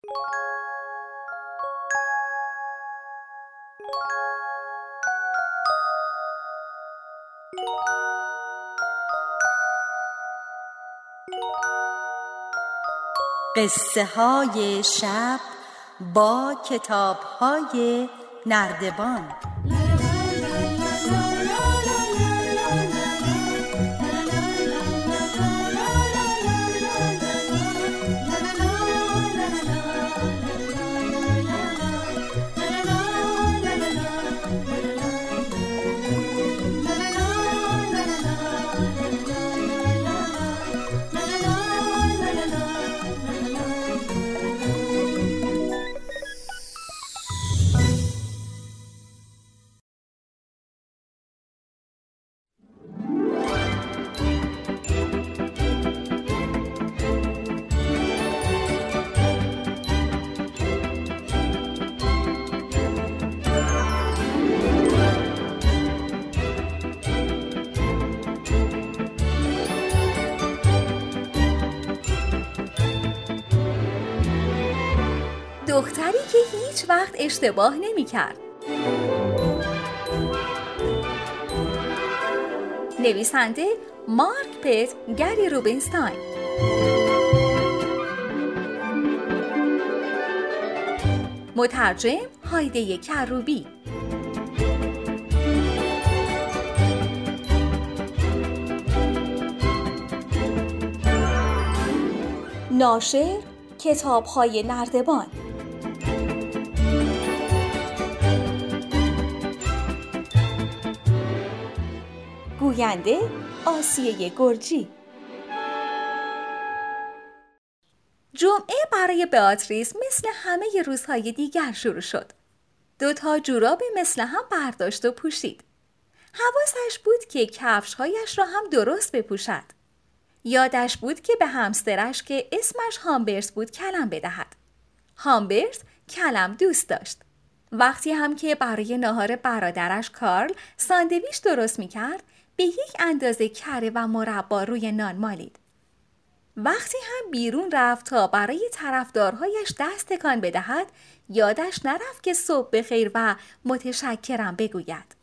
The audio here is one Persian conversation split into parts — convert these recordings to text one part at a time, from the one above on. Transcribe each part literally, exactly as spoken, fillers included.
قصه های شب با کتاب های نردبان. دختری که هیچ وقت اشتباه نمی کرد. نویسنده مارک پت گری روبینستاین. مترجم هایده کروبی. ناشر کتاب‌های نردبان. گوینده آسیه گرجی. جمعه برای بیاتریس مثل همه روزهای دیگر شروع شد. دو تا جوراب مثل هم برداشت و پوشید. حواسش بود که کفش‌هایش را هم درست بپوشد. یادش بود که به همسترش که اسمش هامبرز بود کلم بدهد. هامبرز کلم دوست داشت. وقتی هم که برای ناهار برادرش کارل ساندویچ درست می‌کرد، به یک اندازه کره و مربا روی نان مالید. وقتی هم بیرون رفت تا برای طرفدارهایش دست تکان بدهد، یادش نرفت که صبح بخیر و متشکرم بگوید.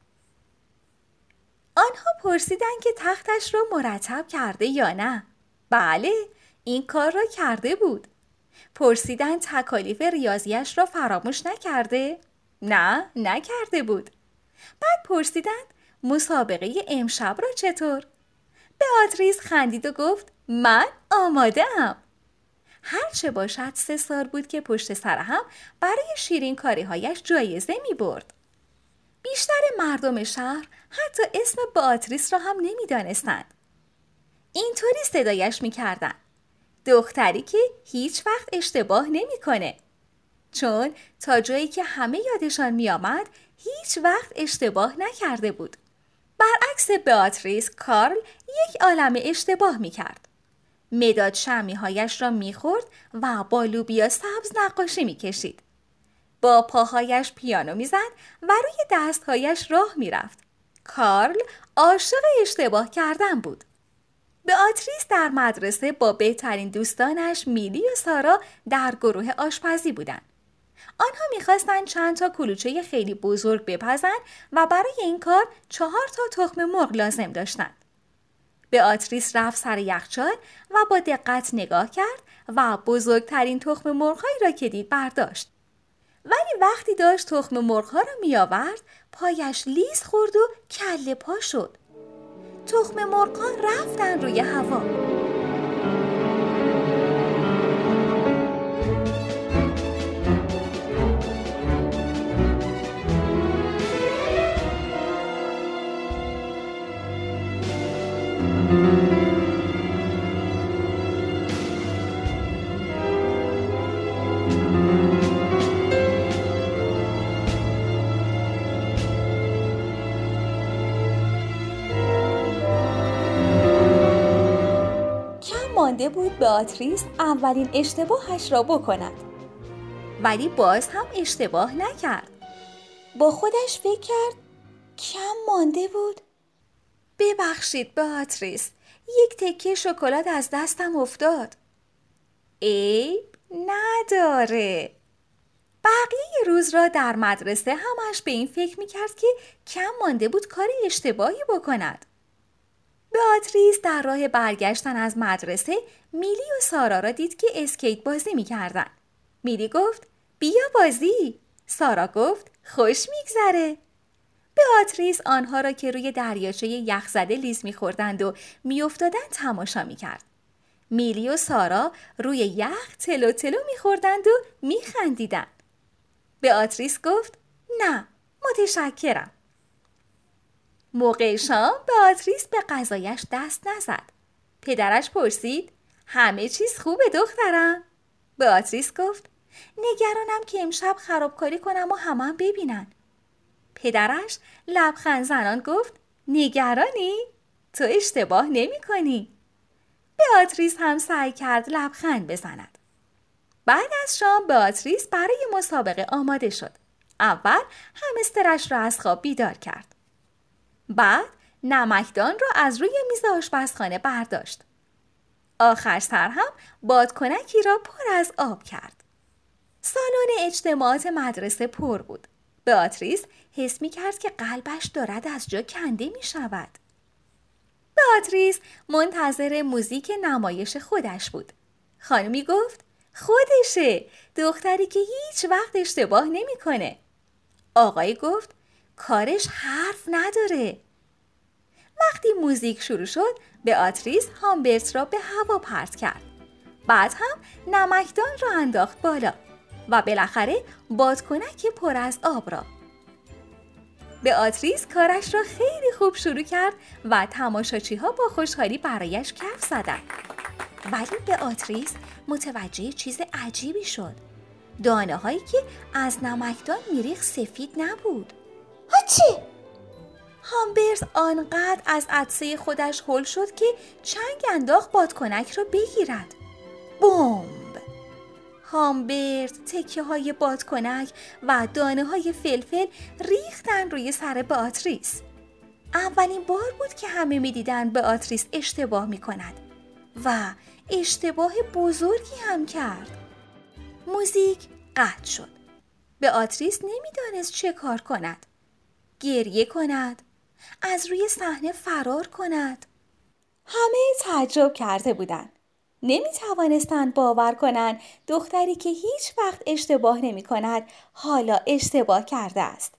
آنها پرسیدند که تختش را مرتب کرده یا نه. بله، این کار را کرده بود. پرسیدند تکالیف ریاضیش را فراموش نکرده؟ نه، نکرده بود. بعد پرسیدند مسابقه امشب را چطور؟ بیاتریس خندید و گفت من آماده ام. هرچه باشد سه سال بود که پشت سر هم برای شیرین کاری هایش جایزه می برد. بیشتر مردم شهر حتی اسم بیاتریس را هم نمی دانستند. اینطوری صدایش می کردن: دختری که هیچ وقت اشتباه نمی کنه. چون تا جایی که همه یادشان می آمد هیچ وقت اشتباه نکرده بود. برعکس بیاتریس، کارل یک عالمه اشتباه می کرد. مداد شمی هایش را می خورد و با لوبیا سبز نقاشی می کشید. با پاهایش پیانو می زد و روی دستهایش راه می رفت. کارل عاشق اشتباه کردن بود. بیاتریس در مدرسه با بهترین دوستانش میلی و سارا در گروه آشپزی بودند. آنها می‌خواستند چند تا کلوچه خیلی بزرگ بپزند و برای این کار چهار تا تخم مرغ لازم داشتند. بیاتریس رفت سر یخچال و با دقت نگاه کرد و بزرگترین تخم مرغ‌هایی را که دید برداشت. ولی وقتی داشت تخم مرغ‌ها را می‌آورد، پایش لیز خورد و کله پا شد. تخم مرغ‌ها رفتن روی هوا. مانده بود بیاتریس اولین اشتباهش را بکند. ولی باز هم اشتباه نکرد. با خودش فکر کرد کم مانده بود. ببخشید بیاتریس، یک تکه شکلات از دستم افتاد. عیب نداره. بقیه روز را در مدرسه همش به این فکر میکرد که کم مانده بود کار اشتباهی بکند. بیاتریس در راه برگشتن از مدرسه میلی و سارا را دید که اسکیت بازی میکردن. میلی گفت بیا بازی. سارا گفت خوش میگذره. بیاتریس آنها را که روی دریاچه یخزده لیز میخوردند و میافتادند تماشا میکرد. میلی و سارا روی یخ تلو تلو میخوردند و میخندیدند. بیاتریس گفت نه متشکرم. موقع شام بیاتریس به غذایش دست نزد. پدرش پرسید همه چیز خوبه دخترم؟ بیاتریس گفت نگرانم که امشب خرابکاری کنم و همه ببینن. پدرش لبخند زنان گفت نگرانی؟ تو اشتباه نمی کنی. بیاتریس هم سعی کرد لبخند بزند. بعد از شام بیاتریس برای مسابقه آماده شد. اول همسترش را از خواب بیدار کرد. بعد نمکدان را از روی میز آشپزخانه برداشت. آخر سر هم بادکنکی را پر از آب کرد. سالن اجتماعات مدرسه پر بود. بیاتریس حس می کرد که قلبش دارد از جا کنده می شود. بیاتریس منتظر موزیک نمایش خودش بود. خانمی گفت خودشه، دختری که هیچ وقت اشتباه نمی کنه. آقای گفت کارش حرف نداره. وقتی موزیک شروع شد بیاتریس هامبرت را به هوا پرت کرد. بعد هم نمکدان را انداخت بالا و بالاخره بادکنک پر از آب را. بیاتریس کارش را خیلی خوب شروع کرد و تماشاچی ها با خوشحالی برایش کف زدند. ولی بیاتریس متوجه چیز عجیبی شد. دانه هایی که از نمکدان میریخت سفید نبود. هاچی! هامبرت آنقدر از عطسه خودش هول شد که چنگ انداخت بادکنک را بگیرد. بمب! هامبرت تکه های بادکنک و دانه های فلفل ریختن روی سر بیاتریس. اولین بار بود که همه می دیدن بیاتریس اشتباه می کند و اشتباه بزرگی هم کرد. موزیک قطع شد. بیاتریس نمی دانست چه کار کند. گریه کند، از روی صحنه فرار کند. همه تعجب کرده بودند. نمی توانستند باور کنند دختری که هیچ وقت اشتباه نمی کند حالا اشتباه کرده است.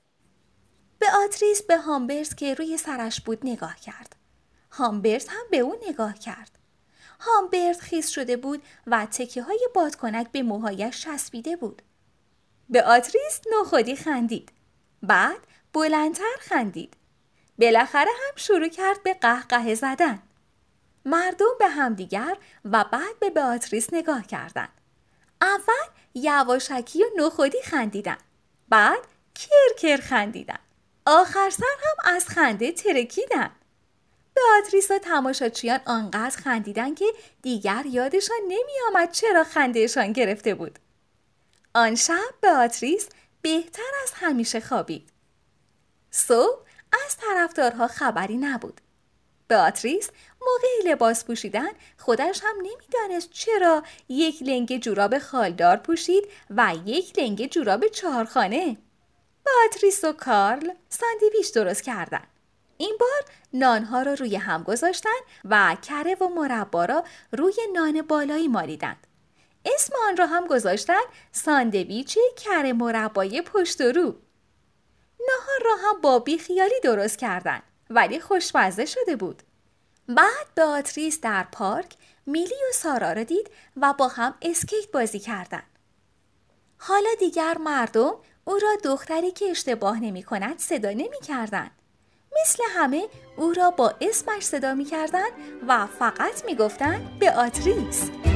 بیاتریس به هامبرت که روی سرش بود نگاه کرد. هامبرت هم به او نگاه کرد. هامبرت خیس شده بود و تکه های بادکنک به موهایش چسبیده بود. بیاتریس نخودی خندید. بعد بلندتر خندید. بالاخره هم شروع کرد به قهقه زدن. مردم به همدیگر و بعد به بیاتریس نگاه کردند. اول یواشکی و نخودی خندیدن. بعد کرکر خندیدن. آخر سر هم از خنده ترکیدن. بیاتریس و تماشاچیان آنقدر خندیدن که دیگر یادشان نمی آمد چرا خندهشان گرفته بود. آن شب بیاتریس بهتر از همیشه خوابید. صبح از طرفدارها خبری نبود. بیاتریس موقع لباس پوشیدن خودش هم نمیدانست چرا یک لنگ جوراب خالدار پوشید و یک لنگ جوراب چهارخانه. بیاتریس و کارل ساندویچ درست کردند. این بار نانها را روی هم گذاشتن و کره و مربا را روی نان بالایی مالیدند. اسم آن را هم گذاشتن ساندویچ کره مربای پشت و رو. نهار را هم با بیخیالی درست کردن ولی خوشمزه شده بود. بعد بیاتریس در پارک میلی و سارا را دید و با هم اسکیت بازی کردند. حالا دیگر مردم او را دختری که اشتباه نمی کند صدا نمی کردن. مثل همه او را با اسمش صدا می کردن و فقط می گفتن بیاتریس.